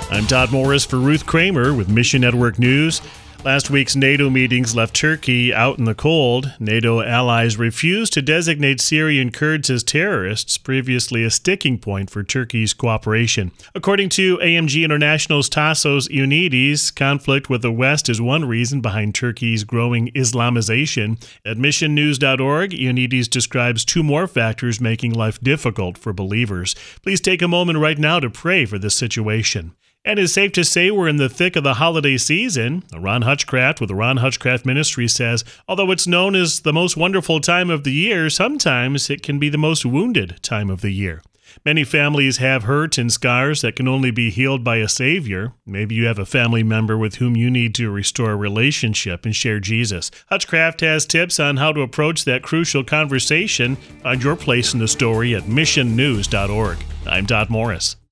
I'm Todd Morris for Ruth Kramer with Mission Network News. Last week's NATO meetings left Turkey out in the cold. NATO allies refused to designate Syrian Kurds as terrorists, previously a sticking point for Turkey's cooperation. According to AMG International's Tassos Ioannidis, conflict with the West is one reason behind Turkey's growing Islamization. At missionnews.org, Ioannidis describes two more factors making life difficult for believers. Please take a moment right now to pray for this situation. And it's safe to say we're in the thick of the holiday season. Ron Hutchcraft with the Ron Hutchcraft Ministry says, although it's known as the most wonderful time of the year, sometimes it can be the most wounded time of the year. Many families have hurt and scars that can only be healed by a Savior. Maybe you have a family member with whom you need to restore a relationship and share Jesus. Hutchcraft has tips on how to approach that crucial conversation. Find your place in the story at missionnews.org. I'm Todd Morris.